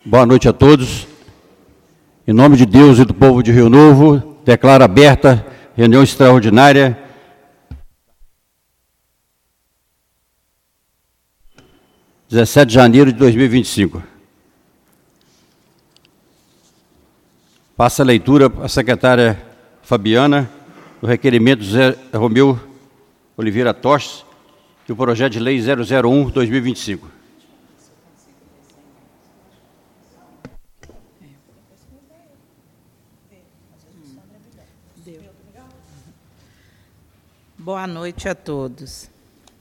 Boa noite a todos. Em nome de Deus e do povo de Rio Novo, declaro aberta reunião extraordinária de 17 de janeiro de 2025. Passa a leitura à secretária Fabiana do requerimento Zé Romeu Oliveira Tostes e o projeto de lei 001/2025. Boa noite a todos.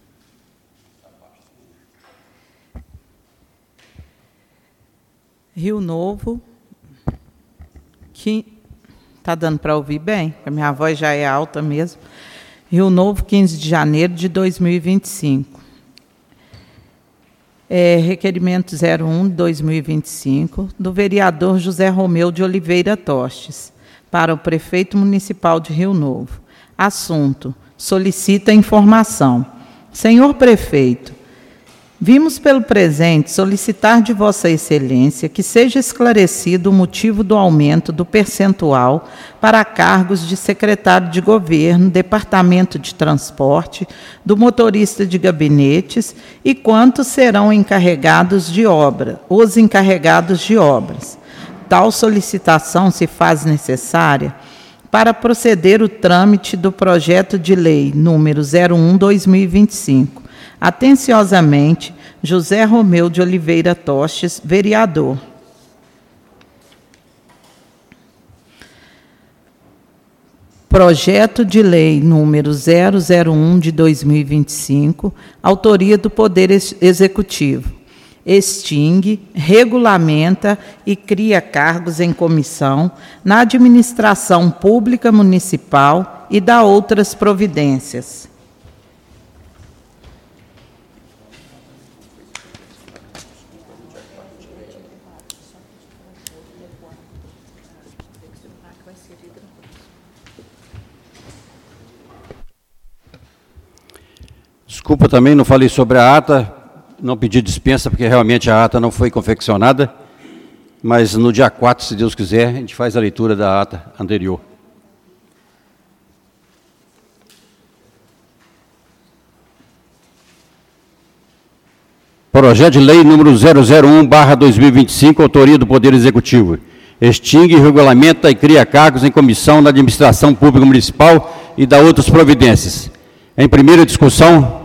Rio Novo, que está dando para ouvir bem, porque a minha voz já é alta mesmo. Rio Novo, 15 de janeiro de 2025. Requerimento 01/2025 do vereador José Romeu de Oliveira Tostes para o prefeito municipal de Rio Novo. Assunto: solicita informação. Senhor prefeito, vimos pelo presente solicitar de Vossa Excelência que seja esclarecido o motivo do aumento do percentual para cargos de secretário de governo, departamento de transporte, do motorista de gabinetes e quantos serão encarregados de obra, os encarregados de obras. Tal solicitação se faz necessária para proceder o trâmite do projeto de lei número 01/2025. Atenciosamente, José Romeu de Oliveira Tostes, vereador. Projeto de lei número 001/2025, autoria do Poder Executivo. Extingue, regulamenta e cria cargos em comissão na administração pública municipal e dá outras providências. Desculpa também, não falei sobre a ata, não pedi dispensa, porque realmente a ata não foi confeccionada, mas no dia 4, se Deus quiser, a gente faz a leitura da ata anterior. Projeto de lei número 001/2025, autoria do Poder Executivo. Extingue, regulamenta e cria cargos em comissão na administração pública municipal e dá outras providências. Em primeira discussão,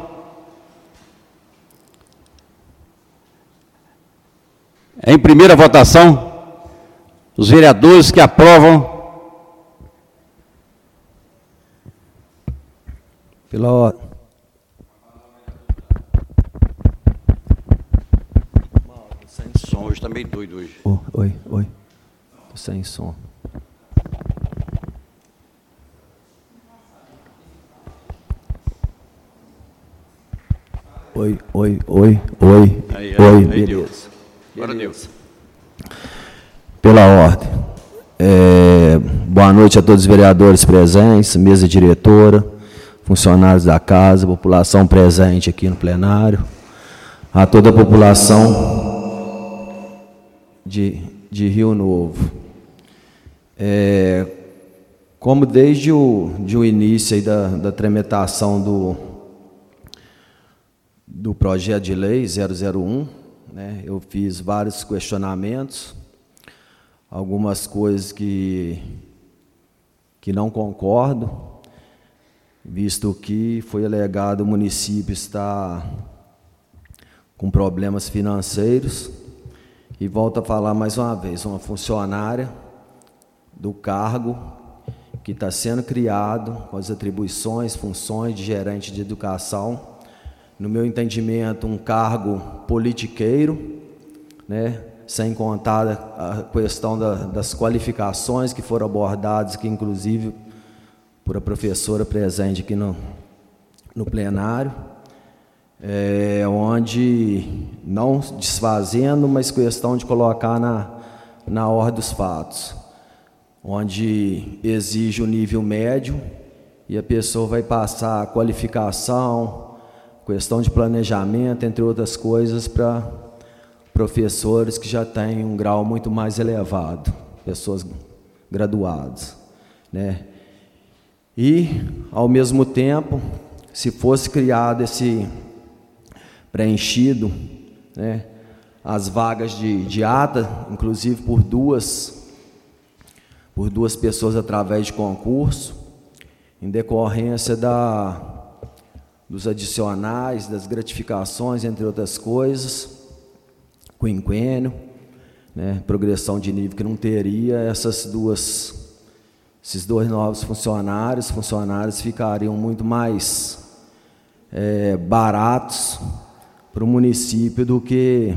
em primeira votação, os vereadores que aprovam. Pela ordem. Sem som, hoje está meio doido hoje. Oi. Tô sem som. Oi. Aí, Beleza. Deus. Agora Deus. Pela ordem. Boa noite a todos os vereadores presentes, mesa diretora, funcionários da casa, população presente aqui no plenário, a toda a população de Rio Novo. Como desde o início aí da tramitação do projeto de lei 001, né, eu fiz vários questionamentos, algumas coisas que não concordo, visto que foi alegado o município está com problemas financeiros, e volto a falar mais uma vez, uma funcionária do cargo que está sendo criado com as atribuições, funções de gerente de educação, no meu entendimento, um cargo politiqueiro, né, sem contar a questão das qualificações que foram abordadas, que inclusive por a professora presente aqui no plenário, onde, não desfazendo, mas questão de colocar na ordem dos fatos, onde exige o nível médio e a pessoa vai passar a qualificação, questão de planejamento, entre outras coisas, para professores que já têm um grau muito mais elevado, pessoas graduadas, né? E, ao mesmo tempo, se fosse criado esse preenchido, né, as vagas de ata, inclusive por duas pessoas através de concurso, em decorrência dos adicionais, das gratificações, entre outras coisas, quinquênio, né, progressão de nível que não teria, esses dois novos funcionários ficariam muito mais baratos para o município do que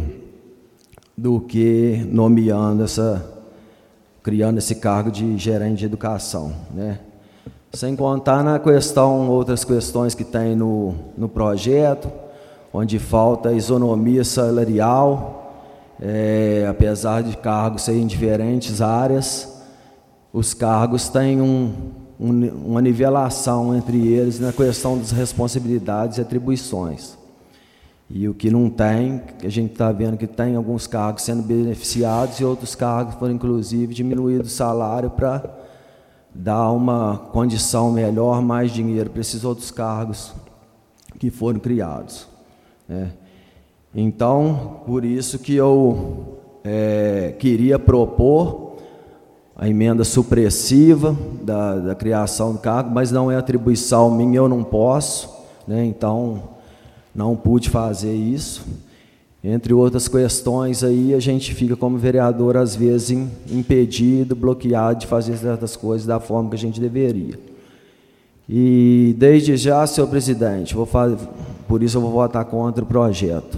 nomeando criando esse cargo de gerente de educação, né? Sem contar outras questões que tem no projeto, onde falta isonomia salarial, apesar de cargos serem em diferentes áreas, os cargos têm uma nivelação entre eles na questão das responsabilidades e atribuições. E o que não tem, que a gente está vendo que tem alguns cargos sendo beneficiados e outros cargos foram, inclusive, diminuído o salário para dar uma condição melhor, mais dinheiro para esses outros cargos que foram criados, né? Então, por isso que eu queria propor a emenda supressiva da criação do cargo, mas não é atribuição minha, eu não posso, né? Então, não pude fazer isso. Entre outras questões aí, a gente fica como vereador, às vezes, impedido, bloqueado de fazer certas coisas da forma que a gente deveria. E, desde já, senhor presidente, por isso eu vou votar contra o projeto.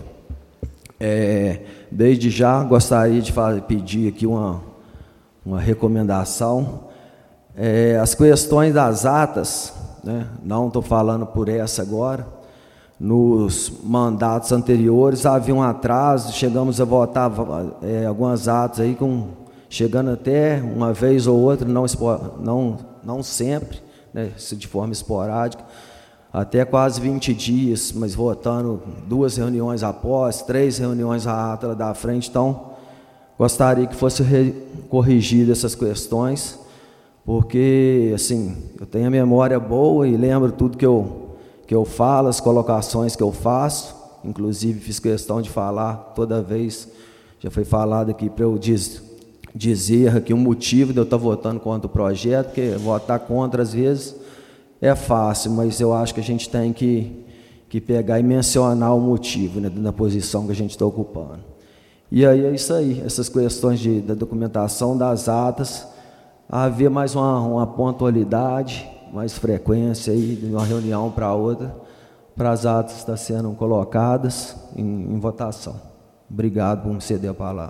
Desde já, gostaria de pedir aqui uma recomendação. As questões das atas, né, não estou falando por essa agora, nos mandatos anteriores havia um atraso, chegamos a votar algumas atas aí chegando até uma vez ou outra, não sempre, né, de forma esporádica, até quase 20 dias, mas votando 2 reuniões após, 3 reuniões a ata da frente. Então, gostaria que fosse corrigida essas questões, porque, assim, eu tenho a memória boa e lembro tudo que eu falo, as colocações que eu faço, inclusive fiz questão de falar toda vez, já foi falado aqui para eu dizer aqui o motivo de eu estar votando contra o projeto, porque votar contra às vezes é fácil, mas eu acho que a gente tem que pegar e mencionar o motivo, né, da posição que a gente está ocupando. E aí é isso aí, essas questões da documentação das atas, haver mais uma pontualidade, mais frequência aí, de uma reunião para outra, para as atas estar sendo colocadas em votação. Obrigado por me ceder a palavra.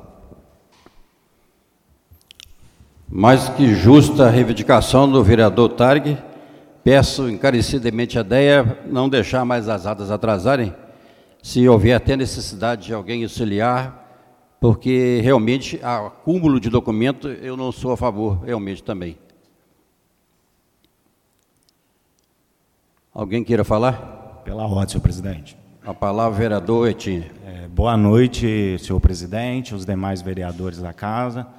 Mais que justa a reivindicação do vereador Targue, peço encarecidamente a DEA não deixar mais as atas atrasarem, se houver até necessidade de alguém auxiliar, porque realmente, acúmulo de documento, eu não sou a favor, realmente também. Alguém queira falar? Pela ordem, senhor presidente. A palavra, vereador Etinho. Boa noite, senhor presidente, os demais vereadores da casa,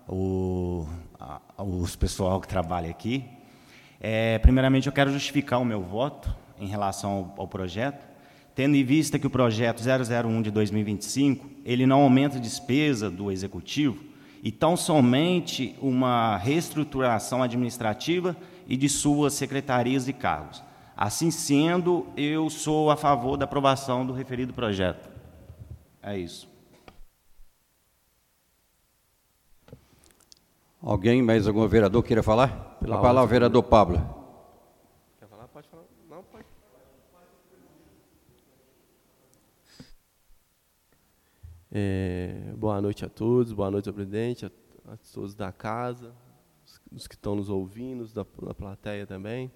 os pessoal que trabalha aqui. Primeiramente, eu quero justificar o meu voto em relação ao projeto, tendo em vista que o projeto 001 de 2025, ele não aumenta a despesa do executivo, e tão somente uma reestruturação administrativa e de suas secretarias e cargos. Assim sendo, eu sou a favor da aprovação do referido projeto. É isso. Alguém, mais algum vereador queira falar? Pela palavra, vereador Pablo. Quer falar? Pode falar. Não, pode. Boa noite a todos, boa noite ao presidente, a todos da casa, os que estão nos ouvindo, da plateia também.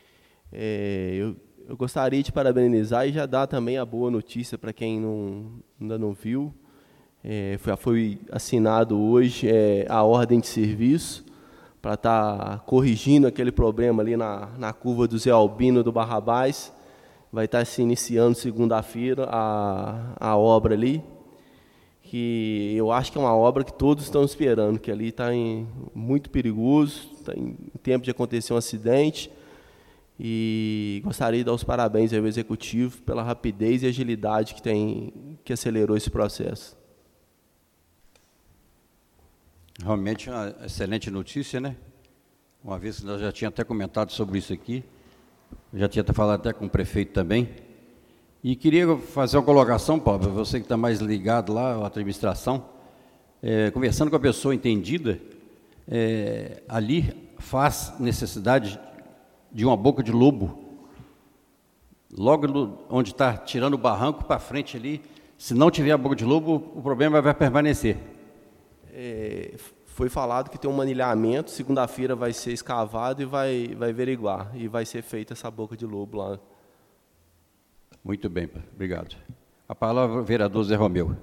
Eu gostaria de parabenizar e já dar também a boa notícia para quem ainda não viu. Foi assinado hoje a ordem de serviço para estar corrigindo aquele problema ali na curva do Zé Albino do que eu acho que é uma obra que todos estão esperando, que ali está muito perigoso, está em tempo de acontecer um acidente, e gostaria de dar os parabéns ao Executivo pela rapidez e agilidade que acelerou esse processo. Realmente uma excelente notícia, né? Uma vez que nós já tínhamos até comentado sobre isso aqui, já tinha falado até com o prefeito também. E queria fazer uma colocação, Paulo, você que está mais ligado lá à administração, conversando com a pessoa entendida, ali faz necessidade de uma boca de lobo, logo onde está tirando o barranco para frente ali. Se não tiver a boca de lobo, o problema vai permanecer. Foi falado que tem um manilhamento, segunda-feira vai ser escavado e vai averiguar, e vai ser feita essa boca de lobo lá. Muito bem, obrigado. A palavra, vereador Zé Romeu.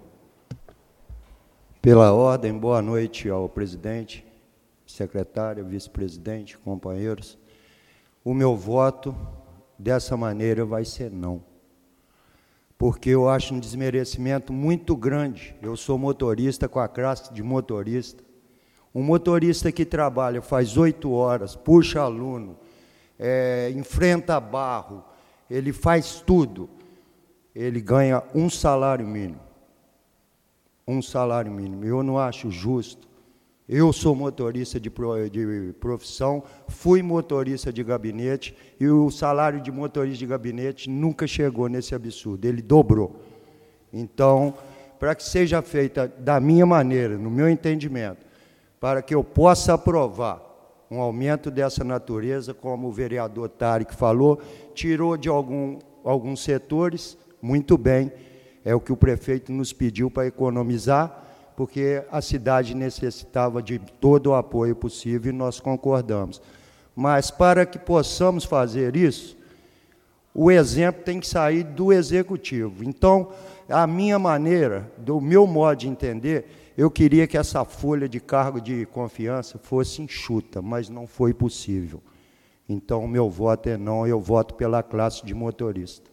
Pela ordem, boa noite ao presidente, secretária, vice-presidente, companheiros. O meu voto, dessa maneira, vai ser não. Porque eu acho um desmerecimento muito grande. Eu sou motorista com a classe de motorista. Um motorista que trabalha, faz 8 horas, puxa aluno, enfrenta barro, ele faz tudo, ele ganha um salário mínimo. Um salário mínimo. Eu não acho justo. Eu sou motorista de profissão, fui motorista de gabinete, e o salário de motorista de gabinete nunca chegou nesse absurdo, ele dobrou. Então, para que seja feita da minha maneira, no meu entendimento, para que eu possa aprovar um aumento dessa natureza, como o vereador Tarek falou, tirou de alguns setores, muito bem, é o que o prefeito nos pediu para economizar, porque a cidade necessitava de todo o apoio possível e nós concordamos. Mas, para que possamos fazer isso, o exemplo tem que sair do Executivo. Então, a minha maneira, do meu modo de entender, eu queria que essa folha de cargo de confiança fosse enxuta, mas não foi possível. Então, o meu voto é não, eu voto pela classe de motorista.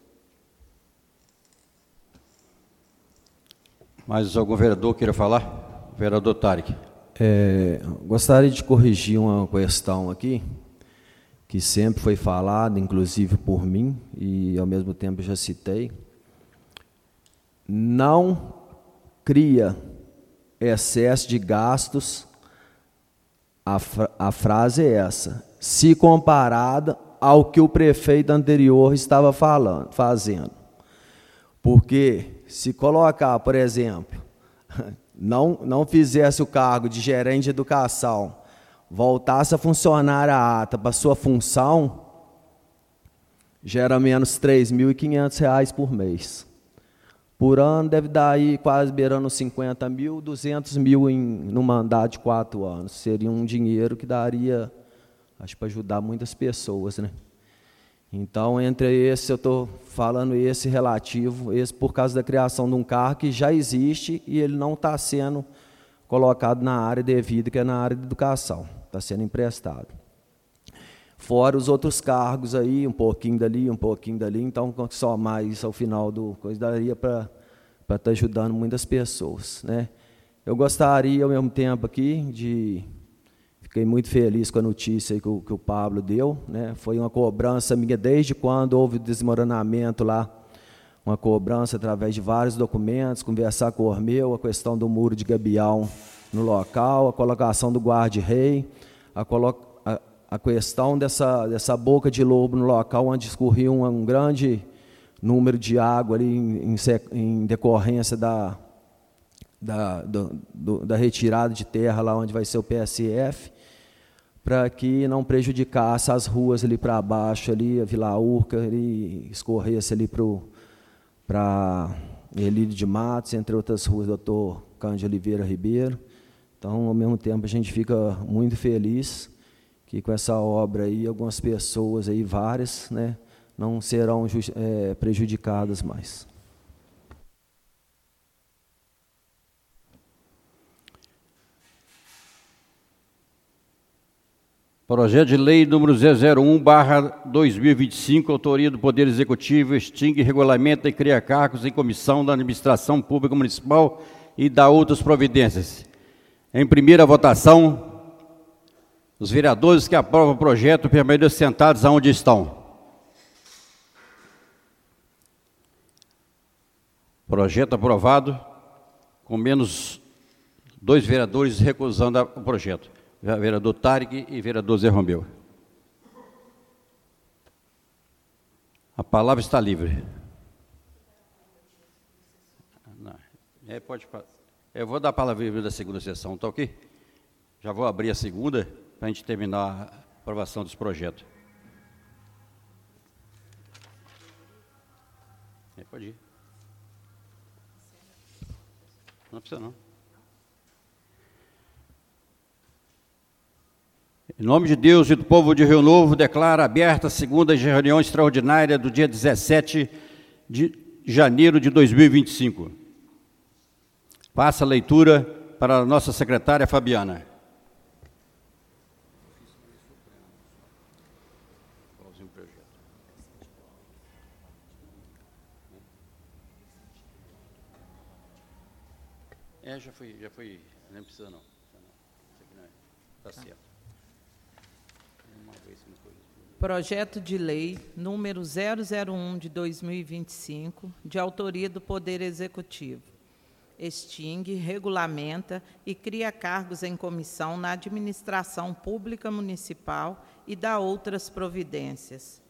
Mais algum vereador queira falar? Vereador Tarek. Gostaria de corrigir uma questão aqui, que sempre foi falada, inclusive por mim, e ao mesmo tempo já citei. Não cria excesso de gastos, a frase é essa, se comparada ao que o prefeito anterior estava fazendo. Porque se colocar, por exemplo, não fizesse o cargo de gerente de educação, voltasse a funcionar a ata para sua função, gera menos R$ 3.500 por mês. Por ano deve dar aí quase beirando 50 mil, 200 mil no mandato de 4 anos. Seria um dinheiro que daria, acho, para ajudar muitas pessoas, né? Então, entre esse, eu estou falando esse relativo, esse por causa da criação de um carro que já existe e ele não está sendo colocado na área devida, que é na área de educação, está sendo emprestado. Fora os outros cargos aí, um pouquinho dali, então só mais ao final do coisa daria para estar ajudando muitas pessoas, né? Eu gostaria, ao mesmo tempo aqui, fiquei muito feliz com a notícia aí que o Pablo deu, né? Foi uma cobrança minha desde quando houve o desmoronamento lá, uma cobrança através de vários documentos, conversar com o Ormeu, a questão do muro de gabião no local, a colocação do guarda-rei, a questão dessa boca de lobo no local onde escorria um grande número de água ali em decorrência da retirada de terra lá onde vai ser o PSF, para que não prejudicasse as ruas ali para baixo, ali, a Vila Urca, ali, escorresse ali para Elídio de Matos, entre outras ruas, Dr. Cândido Oliveira Ribeiro. Então, ao mesmo tempo, a gente fica muito feliz que com essa obra aí, algumas pessoas aí, várias, né, não serão prejudicadas mais. Projeto de lei número 001/2025, autoria do Poder Executivo, extingue, regulamenta e cria cargos em comissão da Administração Pública Municipal e da outras providências. Em primeira votação, os vereadores que aprovam o projeto permaneçam sentados aonde estão. Projeto aprovado, com menos 2 vereadores recusando o projeto. Vereador Tarek e vereador Zé Romeu. A palavra está livre. Eu vou dar a palavra livre da segunda sessão, tá ok? Já vou abrir a segunda para a gente terminar a aprovação dos projetos. Pode ir. Não precisa não. Em nome de Deus e do povo de Rio Novo, declaro aberta a segunda reunião extraordinária do dia 17 de janeiro de 2025. Passa a leitura para a nossa secretária Fabiana. Já foi, não precisa não. Está certo. Projeto de lei número 001 de 2025, de autoria do Poder Executivo. Extingue, regulamenta e cria cargos em comissão na administração pública municipal e dá outras providências.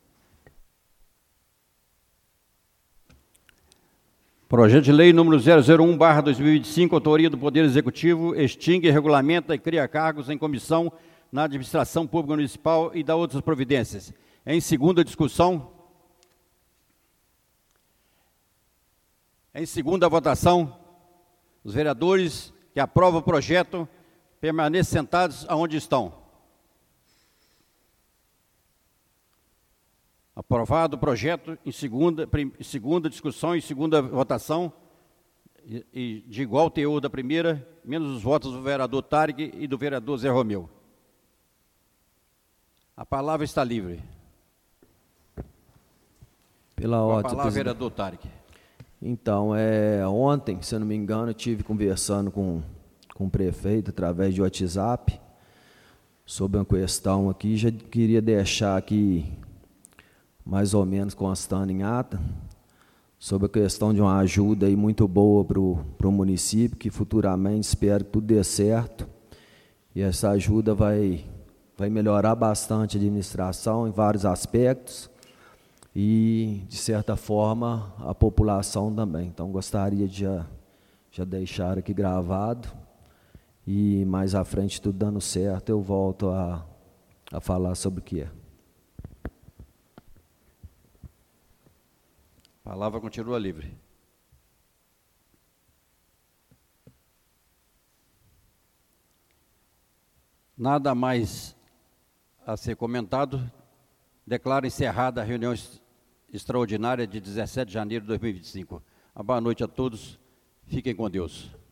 Projeto de lei número 001/2025, autoria do Poder Executivo, extingue, regulamenta e cria cargos em comissão na administração pública municipal e dá outras providências. Em segunda discussão. Em segunda votação, os vereadores que aprovam o projeto permaneçam sentados aonde estão. Aprovado o projeto em segunda discussão e segunda votação, e de igual teor da primeira, menos os votos do vereador Tarek e do vereador Zé Romeu. A palavra está livre. Pela ordem, a palavra, vereador Tarek. Então, ontem, se eu não me engano, eu estive conversando com o prefeito através de WhatsApp sobre uma questão aqui. Já queria deixar aqui mais ou menos constando em ata, sobre a questão de uma ajuda aí muito boa para o município, que futuramente espero que tudo dê certo, e essa ajuda vai melhorar bastante a administração em vários aspectos, e, de certa forma, a população também. Então, gostaria de já deixar aqui gravado, e mais à frente, tudo dando certo, eu volto a falar sobre o que é. A palavra continua livre. Nada mais a ser comentado. Declaro encerrada a reunião extraordinária de 17 de janeiro de 2025. Uma boa noite a todos. Fiquem com Deus.